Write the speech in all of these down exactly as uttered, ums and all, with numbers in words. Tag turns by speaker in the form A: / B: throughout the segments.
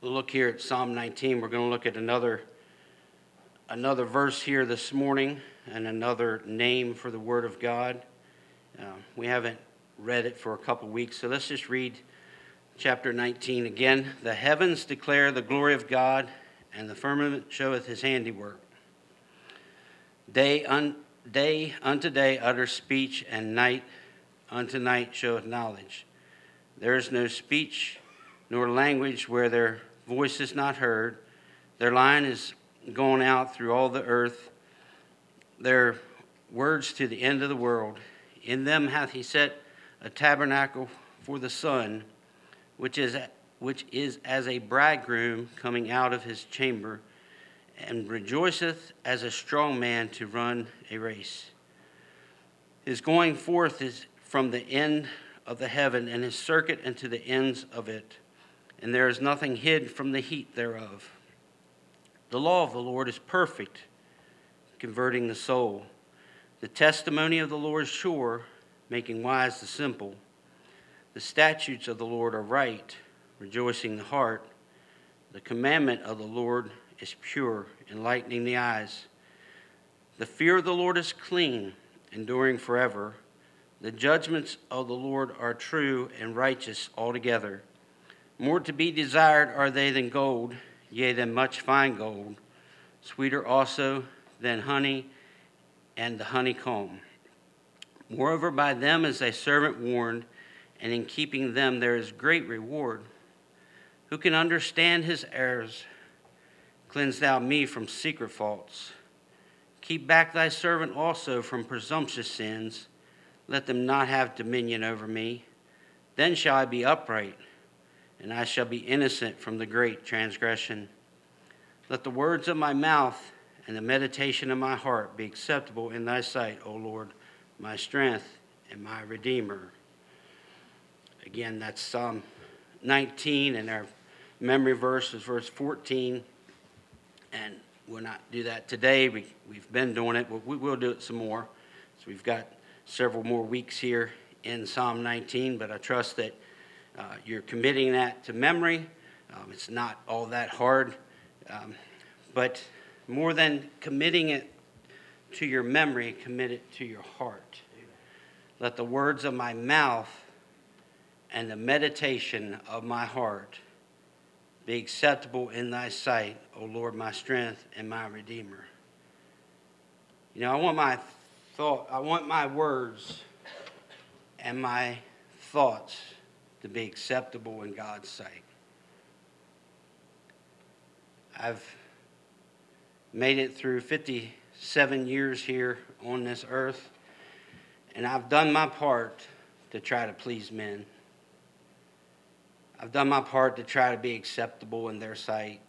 A: We'll look here at Psalm nineteen. We're going to look at another another verse here this morning and another name for the Word of God. Uh, we haven't read it for a couple weeks, so let's just read chapter nineteen again. The heavens declare the glory of God, and the firmament showeth his handiwork. Day, un, day unto day utters speech, and night unto night showeth knowledge. There is no speech nor language where their voice is not heard. Their line is gone out through all the earth, their words to the end of the world. In them hath he set a tabernacle for the sun, which is which is as a bridegroom coming out of his chamber, and rejoiceth as a strong man to run a race. His going forth is from the end of the heaven, and his circuit unto the ends of it, and there is nothing hid from the heat thereof. The law of the Lord is perfect, converting the soul. The testimony of the Lord is sure, making wise the simple. The statutes of the Lord are right, rejoicing the heart. The commandment of the Lord is pure, enlightening the eyes. The fear of the Lord is clean, enduring forever. The judgments of the Lord are true and righteous altogether. More to be desired are they than gold, yea, than much fine gold, sweeter also than honey and the honeycomb. Moreover, by them is thy servant warned, and in keeping them there is great reward. Who can understand his errors? Cleanse thou me from secret faults. Keep back thy servant also from presumptuous sins. Let them not have dominion over me. Then shall I be upright, and I shall be innocent from the great transgression. Let the words of my mouth and the meditation of my heart be acceptable in thy sight, O Lord, my strength and my Redeemer. Again, that's Psalm nineteen, and our memory verse is verse fourteen. And we'll not do that today. We, we've been doing it, but we will do it some more. So we've got several more weeks here in Psalm nineteen, but I trust that uh, you're committing that to memory. Um, it's not all that hard, um, but more than committing it to your memory, commit it to your heart. Let the words of my mouth and the meditation of my heart be acceptable in thy sight, O Lord, my strength and my Redeemer. You know, I want my thought, I want my words and my thoughts to be acceptable in God's sight. I've made it through fifty-seven years here on this earth, and I've done my part to try to please men. I've done my part to try to be acceptable in their sight.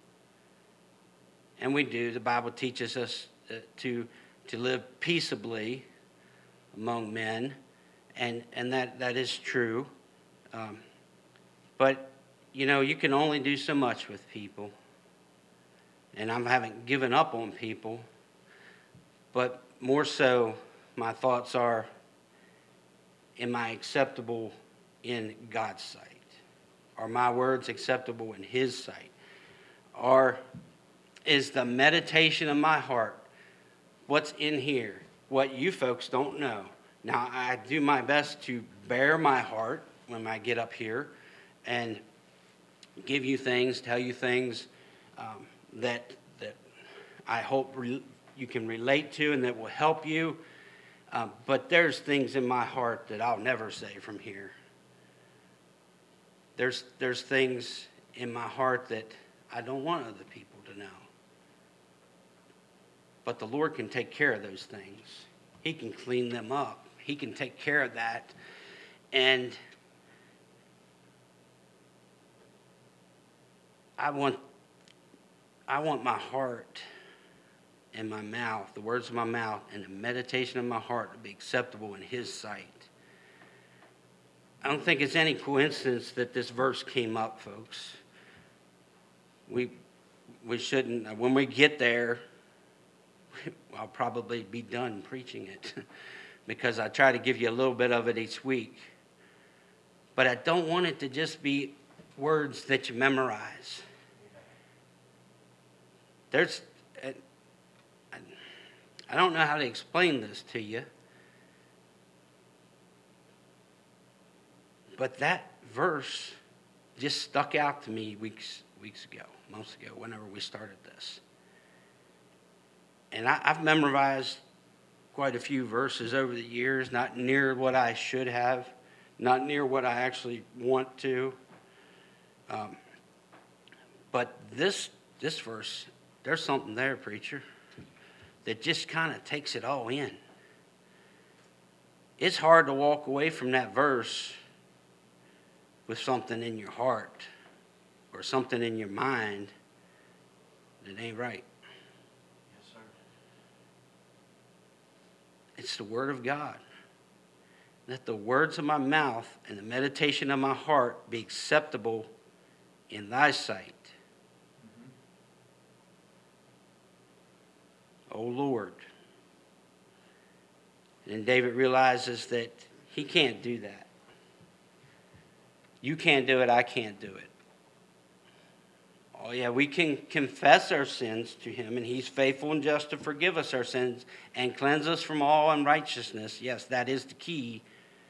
A: And we do. The Bible teaches us to, to live peaceably among men, and, and that, that is true. Um, but, you know, you can only do so much with people. And I haven't given up on people. But more so, my thoughts are, am I acceptable in God's sight? Are my words acceptable in his sight? Or is the meditation of my heart, what's in here, what you folks don't know? Now, I do my best to bear my heart when I get up here and give you things, tell you things um, that that I hope re- you can relate to and that will help you. Um, but there's things in my heart that I'll never say from here. There's there's things in my heart that I don't want other people to know. But the Lord can take care of those things. He can clean them up. He can take care of that. And I want I want my heart and my mouth, the words of my mouth and the meditation of my heart to be acceptable in his sight. I don't think it's any coincidence that this verse came up, folks. We we shouldn't, when we get there, I'll probably be done preaching it because I try to give you a little bit of it each week. But I don't want it to just be words that you memorize. There's, I don't know how to explain this to you, but that verse just stuck out to me weeks weeks ago, months ago, whenever we started this. And I, I've memorized quite a few verses over the years, not near what I should have, not near what I actually want to. Um, but this this verse, there's something there, preacher, that just kind of takes it all in. It's hard to walk away from that verse with something in your heart or something in your mind that ain't right.
B: Yes, sir.
A: It's the Word of God. Let the words of my mouth and the meditation of my heart be acceptable in thy sight. Mm-hmm. O Lord. And David realizes that he can't do that. You can't do it, I can't do it. Oh yeah, we can confess our sins to him, and he's faithful and just to forgive us our sins and cleanse us from all unrighteousness. Yes, that is the key.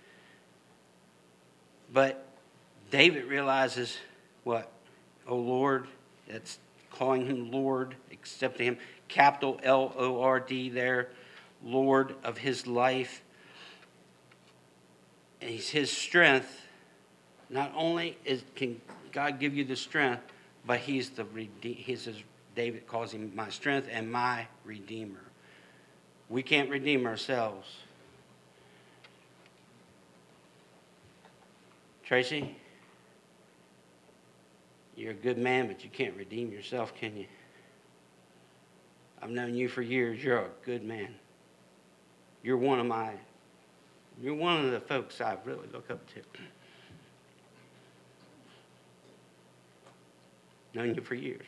A: But David realizes what? Oh Lord, that's calling him Lord, accepting him. Capital L O R D there, Lord of his life. And he's his strength. Not only is, can God give you the strength, but he's the he's as David calls him, my strength and my redeemer. We can't redeem ourselves. Tracy, you're a good man, but you can't redeem yourself, can you? I've known you for years. You're a good man. You're one of my, you're one of the folks I really look up to. Known you for years.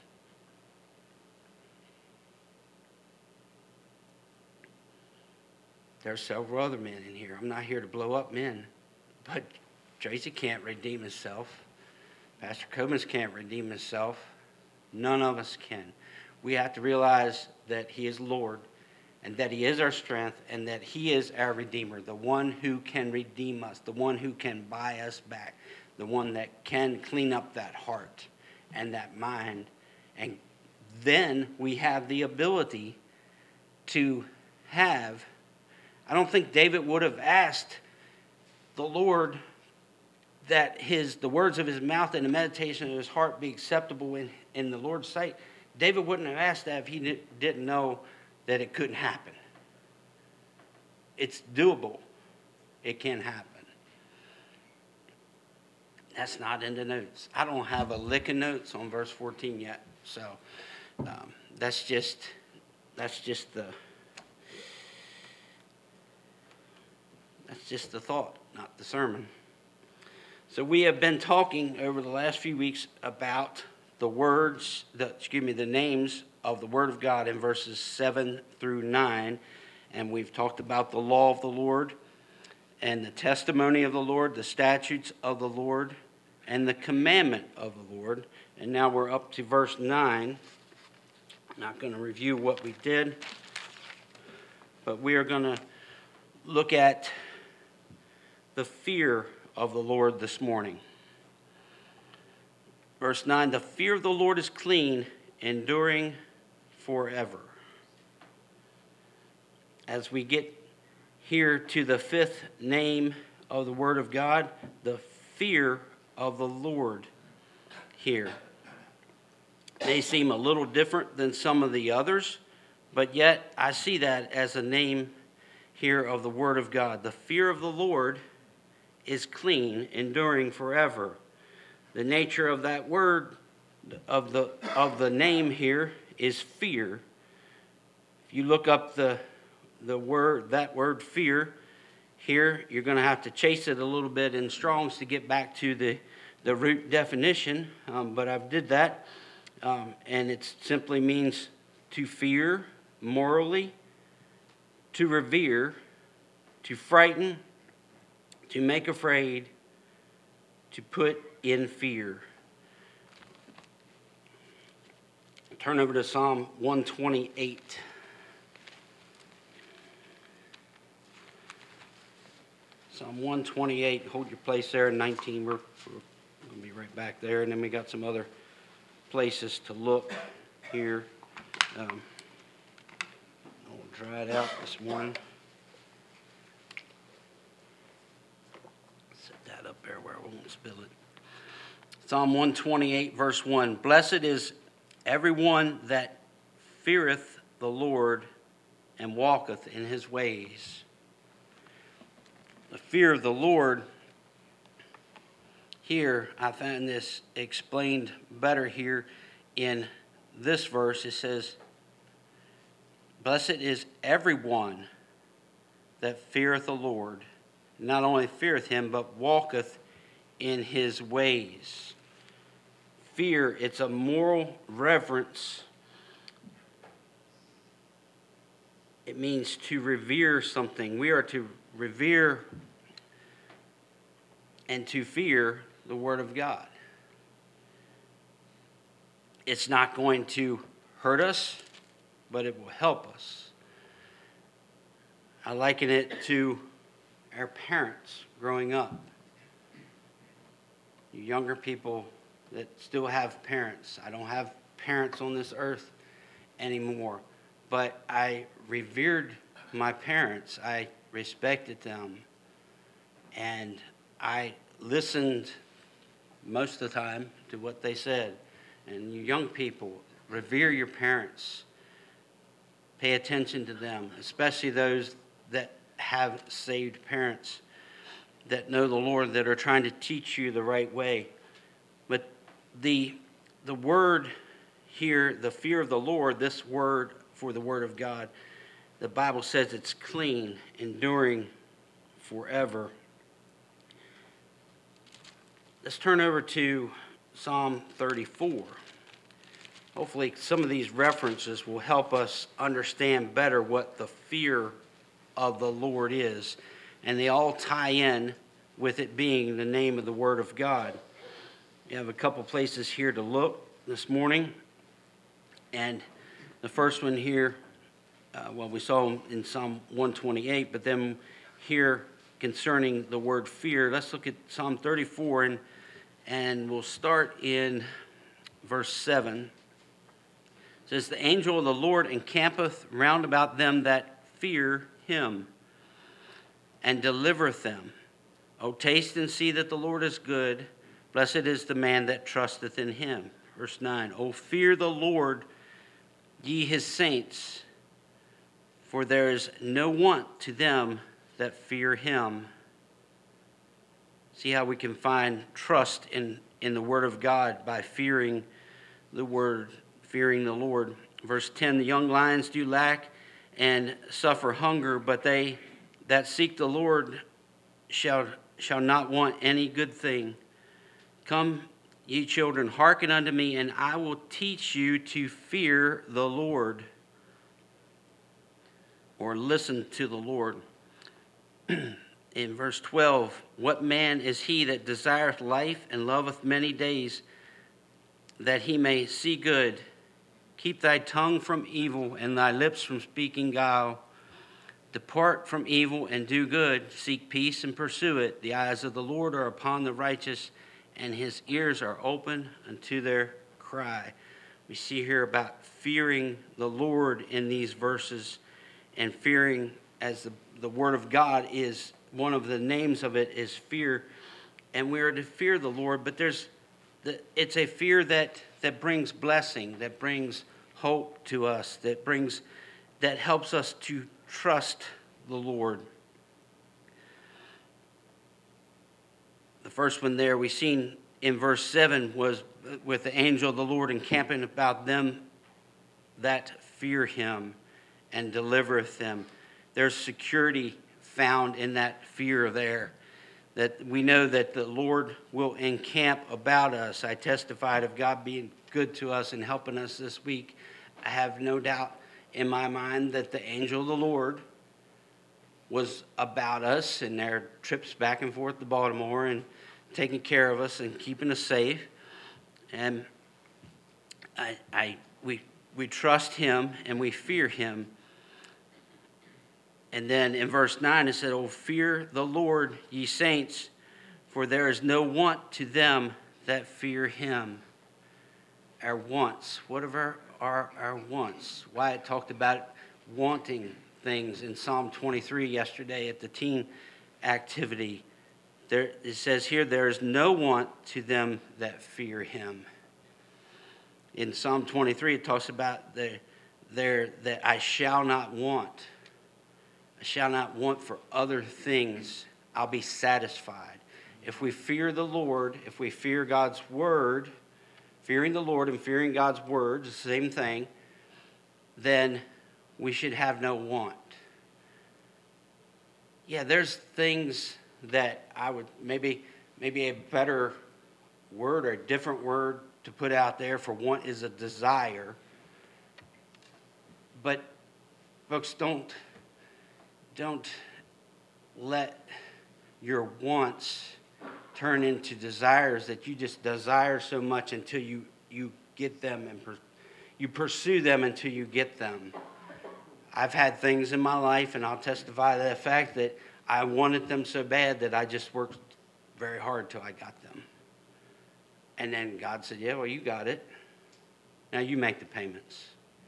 A: There's several other men in here. I'm not here to blow up men, but Tracy can't redeem himself. Pastor Cobins can't redeem himself. None of us can. We have to realize that he is Lord and that he is our strength and that he is our Redeemer, the one who can redeem us, the one who can buy us back, the one that can clean up that heart and that mind. And then we have the ability to have, I don't think David would have asked the Lord that his the words of his mouth and the meditation of his heart be acceptable in, in the Lord's sight. David wouldn't have asked that if he did, didn't know that it couldn't happen. It's doable. It can happen. That's not in the notes. I don't have a lick of notes on verse fourteen yet. So um, that's just that's just the that's just the thought, not the sermon. So we have been talking over the last few weeks about the words, the, excuse me, the names of the Word of God in verses seven through nine. And we've talked about the law of the Lord and the testimony of the Lord, the statutes of the Lord, and the commandment of the Lord. And now we're up to verse nine. I'm not going to review what we did, but we are going to look at the fear of the Lord this morning. Verse nine, the fear of the Lord is clean, enduring forever. As we get here to the fifth name of the Word of God, the fear of the Lord here. May seem a little different than some of the others, but yet I see that as a name here of the Word of God. The fear of the Lord is clean, enduring forever. The nature of that word, of the of the name here, is fear. If you look up the the word, that word fear, here you're going to have to chase it a little bit in Strong's to get back to the the root definition. Um, but I've did that, um, and it simply means to fear morally, to revere, to frighten, to make afraid, to put in fear. Turn over to Psalm one twenty-eight. Psalm one twenty-eight, hold your place there in nineteen. We're, we're going to be right back there. And then we got some other places to look here. Um, I'll dry it out this morning. Set that up there where I won't spill it. Psalm one twenty-eight, verse one. Blessed is everyone that feareth the Lord and walketh in his ways. The fear of the Lord, here, I find this explained better here in this verse. It says, blessed is everyone that feareth the Lord, not only feareth him, but walketh in his ways. Fear, it's a moral reverence. It means to revere something. We are to revere and to fear the Word of God. It's not going to hurt us, but it will help us. I liken it to our parents growing up. You younger people that still have parents. I don't have parents on this earth anymore, but I revered my parents. I respected them, and I listened most of the time to what they said. And you young people, revere your parents. Pay attention to them, especially those that have saved parents that know the Lord, that are trying to teach you the right way. But the the word here, the fear of the Lord, this word for the Word of God, the Bible says it's clean, enduring forever. Let's turn over to Psalm thirty-four. Hopefully some of these references will help us understand better what the fear of the Lord is. And they all tie in with it being the name of the Word of God. You have a couple places here to look this morning. And the first one here, uh, well, we saw in Psalm one twenty-eight, but then here concerning the word fear, let's look at Psalm thirty-four, and, and we'll start in verse seven. It says, the angel of the Lord encampeth round about them that fear him, and delivereth them. O taste and see that the Lord is good. Blessed is the man that trusteth in him. Verse nine, O fear the Lord, ye his saints, for there is no want to them that fear him. See how we can find trust in, in the Word of God by fearing the Word, fearing the Lord. Verse ten, the young lions do lack and suffer hunger, but they that seek the Lord shall, shall not want any good thing. Come, ye children, hearken unto me, and I will teach you to fear the Lord. Or listen to the Lord. In verse twelve, what man is he that desireth life and loveth many days, that he may see good? Keep thy tongue from evil and thy lips from speaking guile. Depart from evil and do good. Seek peace and pursue it. The eyes of the Lord are upon the righteous, and his ears are open unto their cry. We see here about fearing the Lord in these verses, and fearing, as the, the Word of God is, one of the names of it is fear, and we are to fear the Lord, but there's the, it's a fear that, that brings blessing, that brings hope to us, that brings, that helps us to trust the Lord. The first one there we seen in verse seven was with the angel of the Lord encamping about them that fear him and delivereth them. There's security found in that fear there, that we know that the Lord will encamp about us. I testified of God being good to us and helping us this week. I have no doubt in my mind that the angel of the Lord was about us in their trips back and forth to Baltimore, and taking care of us and keeping us safe. And I, I, we, we trust him and we fear him. And then in verse nine it said, "Oh, fear the Lord, ye saints, for there is no want to them that fear him." Our wants. What are our, our wants? Wyatt talked about wanting things in Psalm twenty-three yesterday at the teen activity. There, it says here, there is no want to them that fear him. In Psalm twenty-three, it talks about the, there that I shall not want. I shall not want for other things. I'll be satisfied. If we fear the Lord, if we fear God's word, fearing the Lord and fearing God's word, the same thing, then we should have no want. Yeah, there's things that I would, maybe maybe a better word or a different word to put out there for want is a desire. But folks, don't don't let your wants turn into desires that you just desire so much until you, you get them and per, you pursue them until you get them. I've had things in my life, and I'll testify to the fact that I wanted them so bad that I just worked very hard till I got them. And then God said, yeah, well, you got it. Now you make the payments.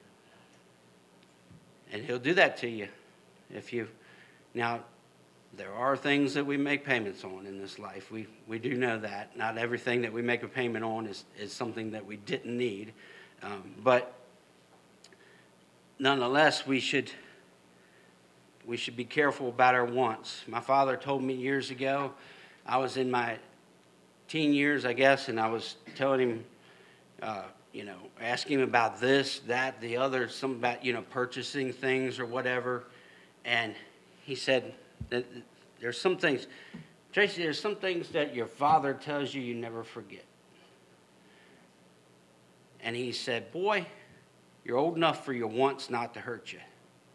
A: And he'll do that to you. If you, now, there are things that we make payments on in this life. We we do know that. Not everything that we make a payment on is, is something that we didn't need. Um, but nonetheless, we should we should be careful about our wants. My father told me years ago, I was in my teen years, I guess, and I was telling him, uh, you know, asking him about this, that, the other, some about, you know, purchasing things or whatever. And he said, there's some things, Tracy, there's some things that your father tells you you never forget. And he said, boy, you're old enough for your wants not to hurt you.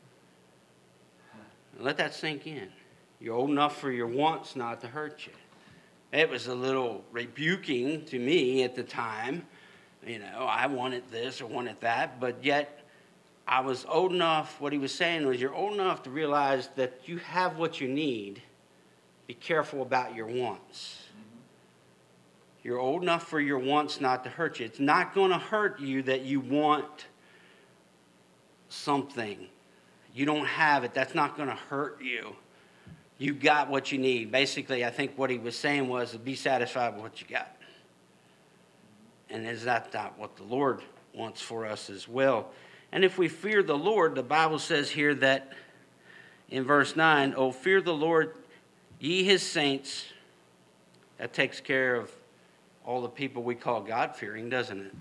A: Let that sink in. You're old enough for your wants not to hurt you. It was a little rebuking to me at the time. You know, I wanted this or wanted that, but yet I was old enough, what he was saying was you're old enough to realize that you have what you need. Be careful about your wants. You're old enough for your wants not to hurt you. It's not going to hurt you that you want something. You don't have it. That's not going to hurt you. You got what you need. Basically, I think what he was saying was to be satisfied with what you got. And is that not what the Lord wants for us as well? And if we fear the Lord, the Bible says here that in verse nine, "Oh, fear the Lord, ye his saints." That takes care of all the people we call God-fearing, doesn't it?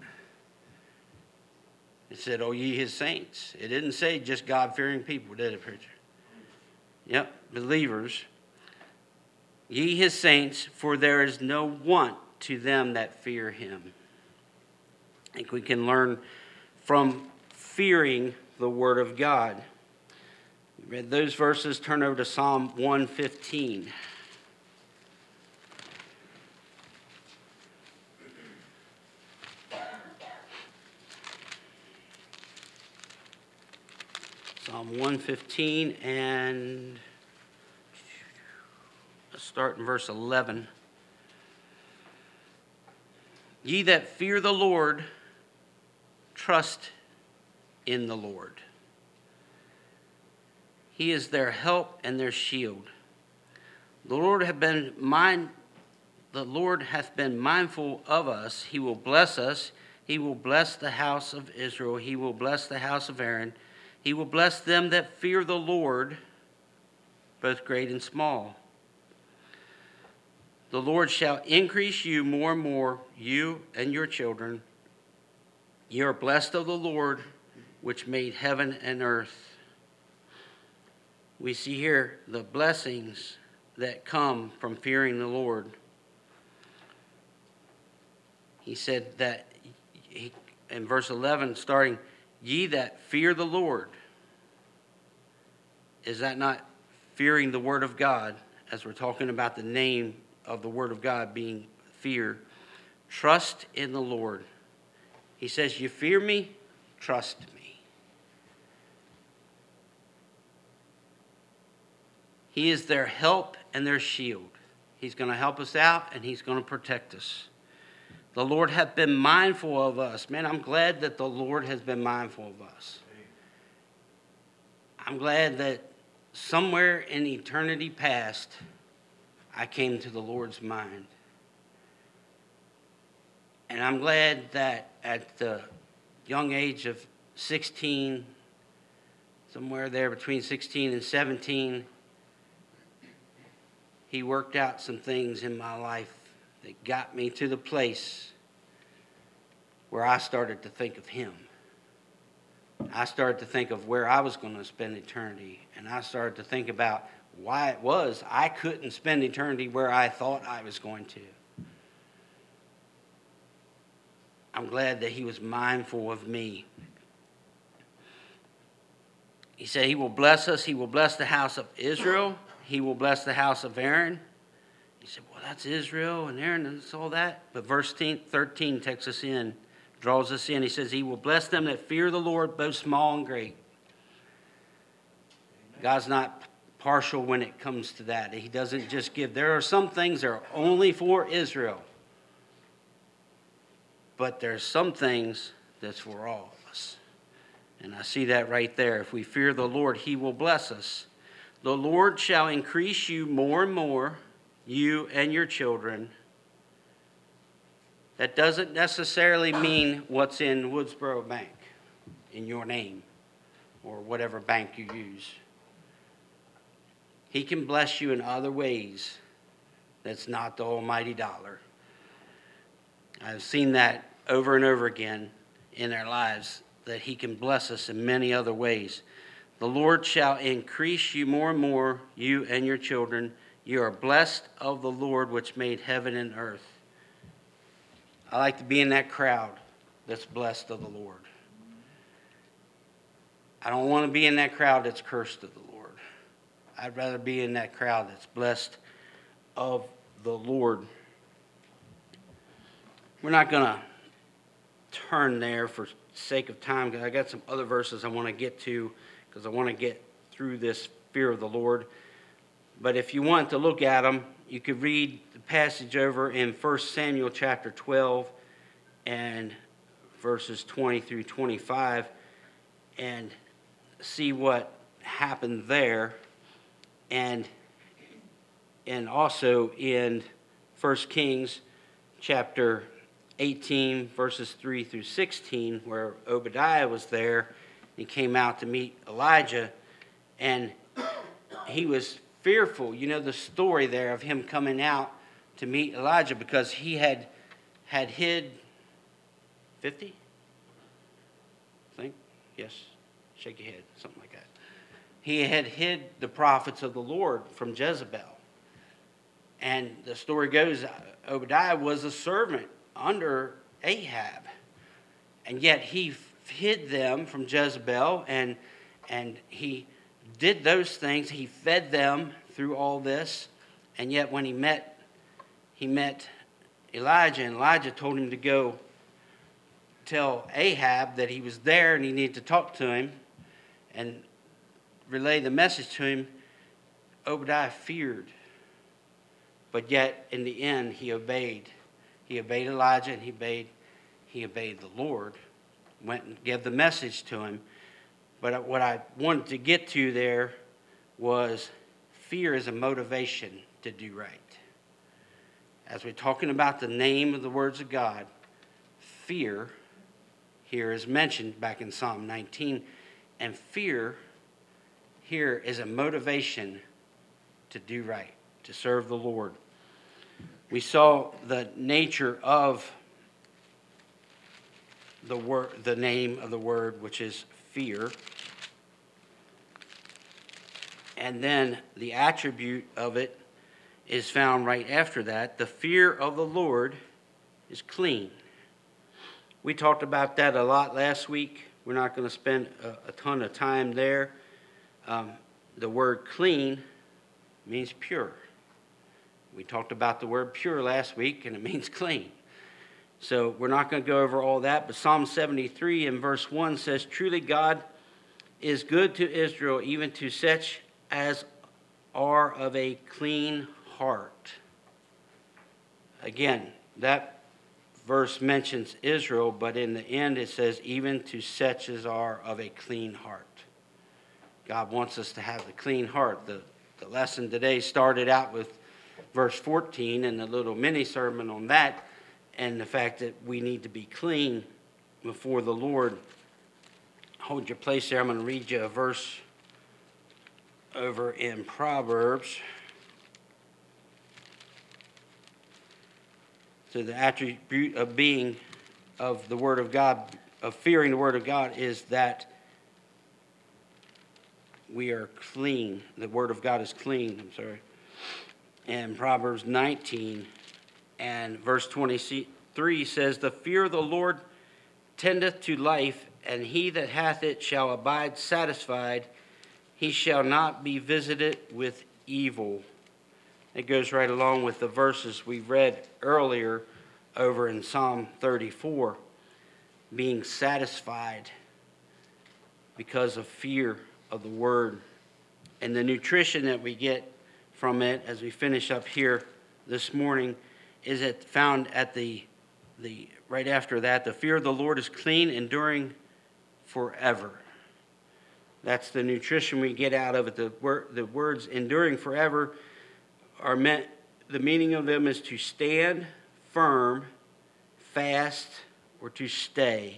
A: It said, "Oh, ye his saints." It didn't say just God-fearing people, did it, preacher? Yep, believers. "Ye his saints, for there is no want to them that fear him." I think we can learn from fearing the word of God. We read those verses. Turn over to Psalm one fifteen. Psalm one fifteen, and let's start in verse eleven. "Ye that fear the Lord, trust in the Lord. He is their help and their shield. The Lord hath been mind, the Lord hath been mindful of us. He will bless us. He will bless the house of Israel. He will bless the house of Aaron. He will bless them that fear the Lord, both great and small. The Lord shall increase you more and more, you and your children. Ye are blessed of the Lord, which made heaven and earth." We see here the blessings that come from fearing the Lord. He said that he, in verse eleven, starting, "Ye that fear the Lord." Is that not fearing the word of God, as we're talking about the name of the Word of God being fear. Trust in the Lord. He says, you fear me? Trust me. He is their help and their shield. He's going to help us out, and he's going to protect us. The Lord hath been mindful of us. Man, I'm glad that the Lord has been mindful of us. I'm glad that somewhere in eternity past, I came to the Lord's mind. And I'm glad that at the young age of sixteen, somewhere there between sixteen and seventeen, he worked out some things in my life that got me to the place where I started to think of him. I started to think of where I was going to spend eternity. And I started to think about why it was I couldn't spend eternity where I thought I was going to. I'm glad that he was mindful of me. He said he will bless us. He will bless the house of Israel. He will bless the house of Aaron. He said, well, that's Israel and Aaron and that's all that. But verse thirteen takes us in, draws us in. He says, he will bless them that fear the Lord, both small and great. Amen. God's not partial when it comes to that. He doesn't just give. There are some things that are only for Israel. But there's some things that's for all of us. And I see that right there. If we fear the Lord, he will bless us. The Lord shall increase you more and more, you and your children. That doesn't necessarily mean what's in Woodsboro Bank, in your name, or whatever bank you use. He can bless you in other ways that's not the almighty dollar. I've seen that over and over again in our lives, that he can bless us in many other ways. The Lord shall increase you more and more, you and your children. You are blessed of the Lord which made heaven and earth. I like to be in that crowd that's blessed of the Lord. I don't want to be in that crowd that's cursed of the Lord. I'd rather be in that crowd that's blessed of the Lord. We're not going to turn there for sake of time, because I got some other verses I want to get to, because I want to get through this fear of the Lord. But if you want to look at them, you could read the passage over in First Samuel chapter twelve and verses twenty through twenty-five and see what happened there. And, and also in First Kings chapter eighteen, verses three through sixteen, where Obadiah was there. He came out to meet Elijah, and he was fearful. You know the story there of him coming out to meet Elijah, because he had had hid fifty? I think? Yes. Shake your head. Something like that. He had hid the prophets of the Lord from Jezebel. And the story goes, Obadiah was a servant under Ahab. And yet he hid them from Jezebel, and and he did those things. He fed them through all this. And yet when he met he met Elijah, and Elijah told him to go tell Ahab that he was there and he needed to talk to him and relay the message to him. Obadiah feared. But yet in the end he obeyed. He obeyed Elijah, and he obeyed, he obeyed the Lord, went and gave the message to him. But what I wanted to get to there was fear is a motivation to do right. As we're talking about the name of the words of God, fear here is mentioned back in Psalm nineteen. And fear here is a motivation to do right, to serve the Lord. We saw the nature of the word, the name of the word, which is fear. And then the attribute of it is found right after that. The fear of the Lord is clean. We talked about that a lot last week. We're not going to spend a, a ton of time there. Um, the word clean means pure. We talked about the word pure last week, and it means clean. So we're not going to go over all that, but Psalm seventy-three in verse one says, "Truly God is good to Israel, even to such as are of a clean heart." Again, that verse mentions Israel, but in the end it says, even to such as are of a clean heart. God wants us to have a clean heart. The, the lesson today started out with verse fourteen and a little mini sermon on that, and the fact that we need to be clean before the Lord. Hold your place there. I'm going to read you a verse over in Proverbs. So the attribute of being of the Word of God, of fearing the Word of God, is that we are clean. The Word of God is clean. I'm sorry. And Proverbs nineteen and verse twenty-three says, "The fear of the Lord tendeth to life, and he that hath it shall abide satisfied. He shall not be visited with evil." It goes right along with the verses we read earlier over in Psalm thirty-four. Being satisfied because of fear of the Word. And the nutrition that we get from it as we finish up here this morning is it found at the, the right after that, "The fear of the Lord is clean, enduring forever." That's the nutrition we get out of it. The, word, the words "enduring forever" are meant, the meaning of them is to stand firm, fast, or to stay.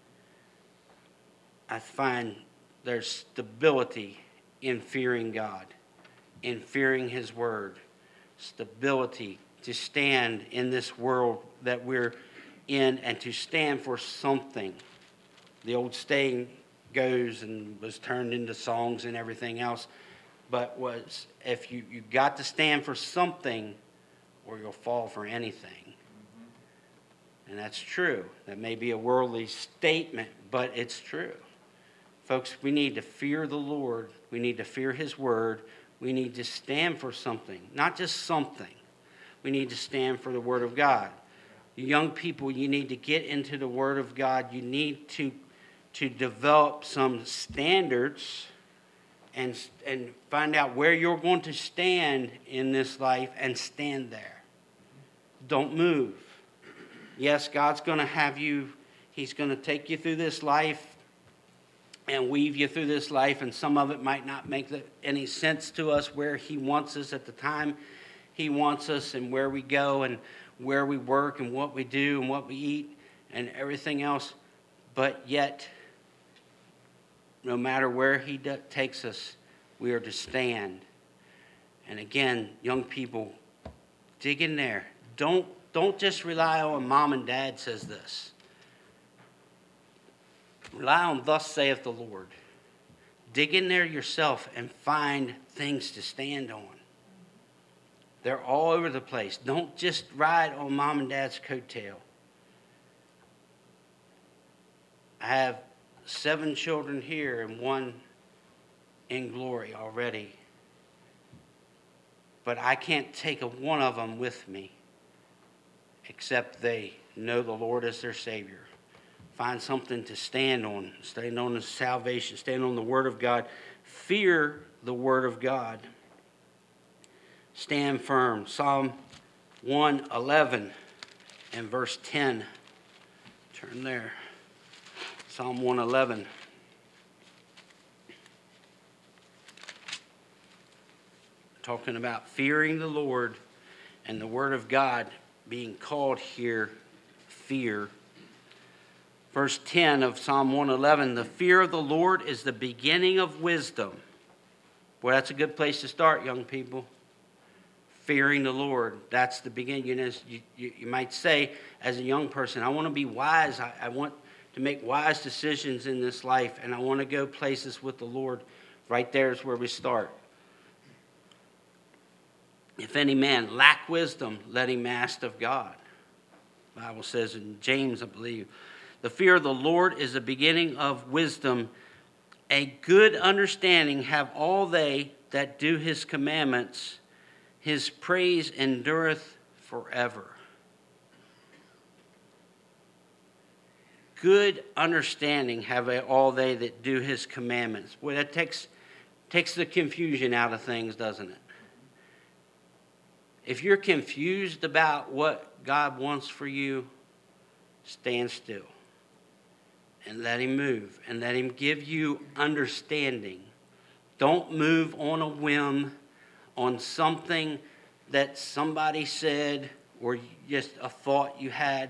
A: I find there's stability in fearing God, in fearing His Word. Stability to stand in this world that we're in and to stand for something. The old saying goes and was turned into songs and everything else, but was, if you, you got to stand for something or you'll fall for anything. Mm-hmm. And that's true. That may be a worldly statement, but it's true. Folks, we need to fear the Lord. We need to fear His Word. We need to stand for something, not just something. We need to stand for the Word of God. Young people, you need to get into the Word of God. You need to, to develop some standards and, and find out where you're going to stand in this life and stand there. Don't move. Yes, God's going to have you, He's going to take you through this life and weave you through this life, and some of it might not make any sense to us where He wants us at the time He wants us and where we go and where we work and what we do and what we eat and everything else. But yet, no matter where He do- takes us, we are to stand. And again, young people, dig in there. Don't, don't just rely on Mom and Dad says this. Rely on "Thus saith the Lord." Dig in there yourself and find things to stand on. They're all over the place. Don't just ride on Mom and Dad's coattail. I have seven children here and one in glory already. But I can't take a one of them with me except they know the Lord as their Savior. Find something to stand on. Stand on the salvation. Stand on the Word of God. Fear the Word of God. Stand firm. Psalm one eleven and verse ten. Turn there. Psalm one eleven. Talking about fearing the Lord and the Word of God being called here fear. Verse ten of Psalm one eleven, "The fear of the Lord is the beginning of wisdom." Boy, that's a good place to start, young people. Fearing the Lord, that's the beginning. You know, you, you, you might say, as a young person, I want to be wise. I, I want to make wise decisions in this life, and I want to go places with the Lord. Right there is where we start. "If any man lack wisdom, let him ask of God." The Bible says in James, I believe, "The fear of the Lord is the beginning of wisdom. A good understanding have all they that do His commandments. His praise endureth forever. Good understanding have all they that do his commandments. Well, that takes, takes the confusion out of things, doesn't it? If you're confused about what God wants for you, stand still and let him move and let him give you understanding. Don't move on a whim, on something that somebody said or just a thought you had.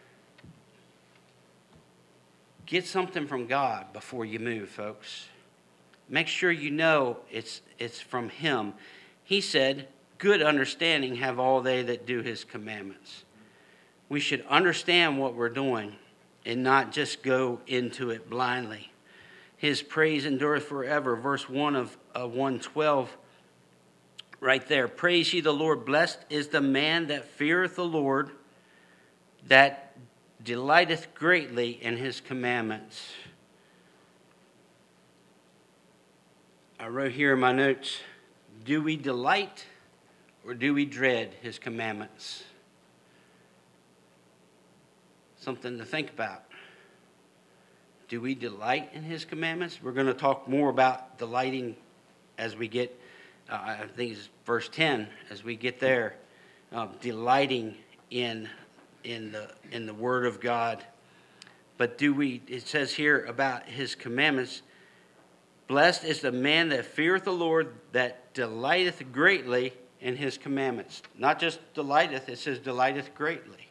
A: Get something from God before you move, folks. Make sure you know it's it's from him. He said, good understanding have all they that do his commandments. We should understand what we're doing and not just go into it blindly. His praise endureth forever. Verse one of uh, one twelve, right there. Praise ye the Lord. Blessed is the man that feareth the Lord, that delighteth greatly in his commandments. I wrote here in my notes, do we delight or do we dread his commandments? Something to think about. Do we delight in his commandments? We're going to talk more about delighting as we get, uh, I think it's verse ten, as we get there. Uh, delighting in in the in the word of God. But do we, it says here about his commandments, blessed is the man that feareth the Lord, that delighteth greatly in his commandments. Not just delighteth, it says delighteth greatly.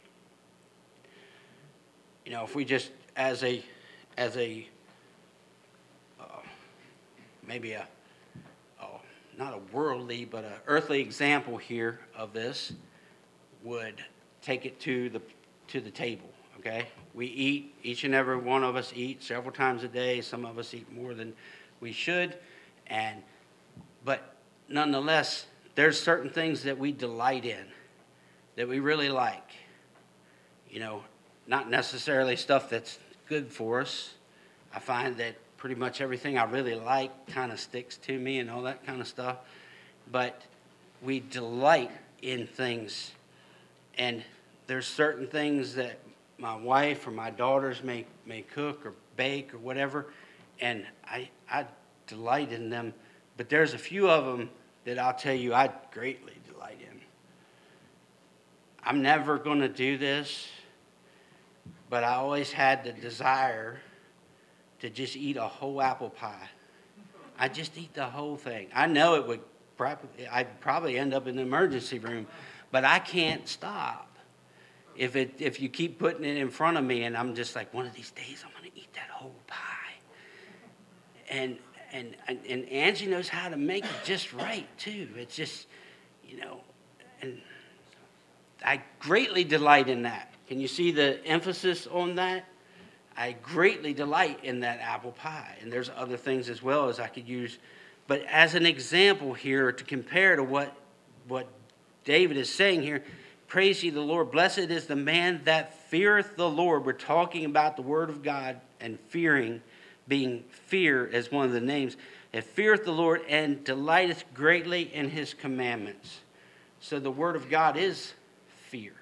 A: You know, if we just, as a, as a, uh, maybe a, oh, not a worldly, but an earthly example here of this, would take it to the to the table, okay? We eat, each and every one of us eat several times a day. Some of us eat more than we should. And but nonetheless, there's certain things that we delight in, that we really like. You know, not necessarily stuff that's good for us. I find that pretty much everything I really like kind of sticks to me and all that kind of stuff. But we delight in things. And there's certain things that my wife or my daughters may, may cook or bake or whatever, and I, I delight in them. But there's a few of them that I'll tell you I greatly delight in. I'm never going to do this, but I always had the desire to just eat a whole apple pie. I just eat the whole thing. I know it would probably, I'd probably end up in the emergency room, but I can't stop. If it if you keep putting it in front of me and I'm just like, one of these days I'm going to eat that whole pie. And and and Angie knows how to make it just right too. It's just, you know, and I greatly delight in that. Can you see the emphasis on that? I greatly delight in that apple pie. And there's other things as well as I could use. But as an example here to compare to what what David is saying here, praise ye the Lord. Blessed is the man that feareth the Lord. We're talking about the word of God and fearing, being fear as one of the names. That feareth the Lord and delighteth greatly in his commandments. So the word of God is fear.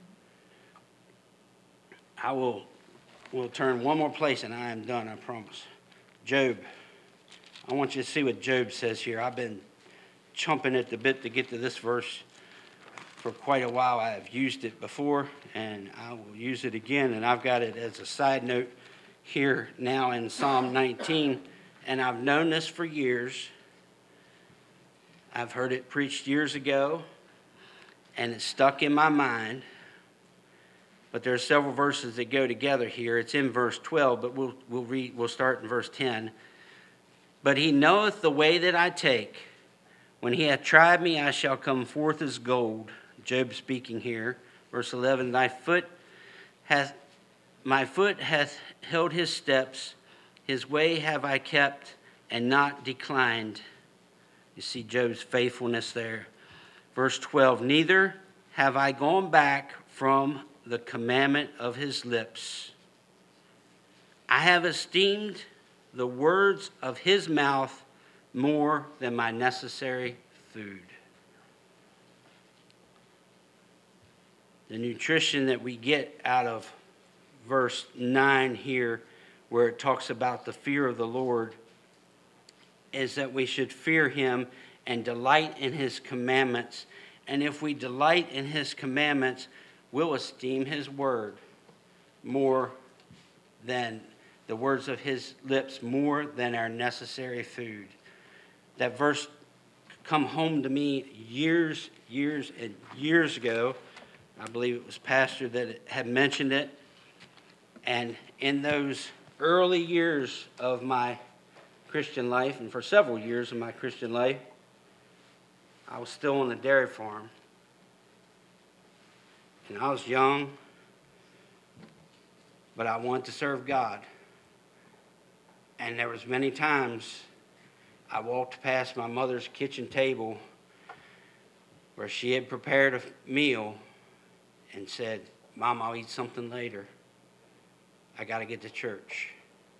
A: I will will turn one more place and I am done, I promise. Job. I want you to see what Job says here. I've been chomping at the bit to get to this verse for quite a while. I have used it before, and I will use it again. And I've got it as a side note here now in Psalm nineteen. And I've known this for years. I've heard it preached years ago, and it's stuck in my mind. But there are several verses that go together here. It's in verse twelve, but we'll we'll read. We'll start in verse ten. But he knoweth the way that I take. When he hath tried me, I shall come forth as gold. Job speaking here. Verse eleven, Thy foot hath, my foot hath held his steps. His way have I kept and not declined. You see Job's faithfulness there. Verse twelve, Neither have I gone back from the commandment of his lips. I have esteemed the words of his mouth more than my necessary food. The nutrition that we get out of verse nine here, where it talks about the fear of the Lord, is that we should fear him and delight in his commandments. And if we delight in his commandments, we'll esteem his word more than the words of his lips, more than our necessary food. That verse come home to me years, years, and years ago. I believe it was Pastor that had mentioned it. And in those early years of my Christian life, and for several years of my Christian life, I was still on the dairy farm. And I was young, but I wanted to serve God. And there was many times I walked past my mother's kitchen table where she had prepared a meal and said, "Mom, I'll eat something later. I got to get to church."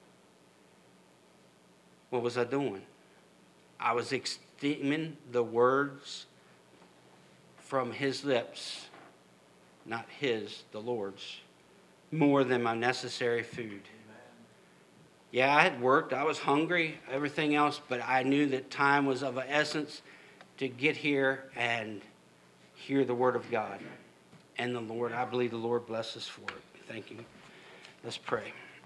A: What was I doing? I was esteeming the words from his lips, not his, the Lord's, more than my necessary food. Yeah, I had worked, I was hungry, everything else, but I knew that time was of essence to get here and hear the word of God. And the Lord, I believe the Lord bless us for it. Thank you. Let's pray.